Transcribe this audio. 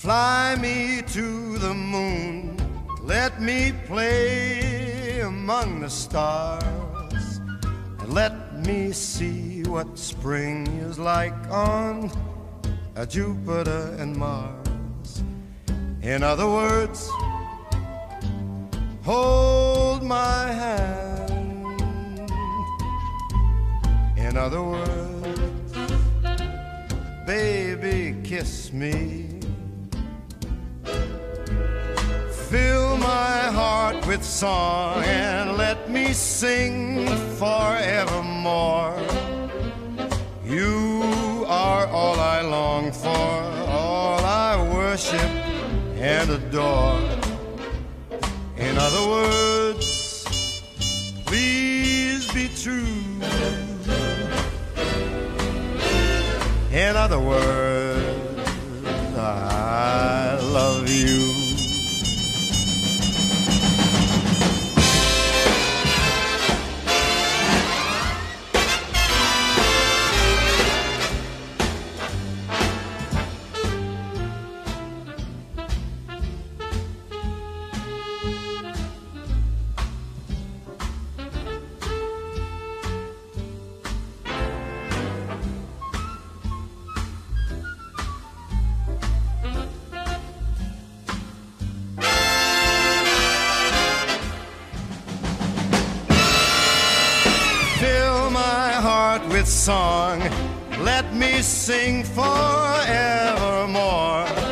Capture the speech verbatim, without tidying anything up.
Fly me to the moon, let me play among the stars, and let me see what spring is like on a Jupiter and Mars. In other words, hold my hand. In other words, baby, kiss me. Fill my heart with song and let me sing forevermore. You are all I long for, all I worship and adore. In other words, please be true. In other words, I love you. With song, let me sing forevermore.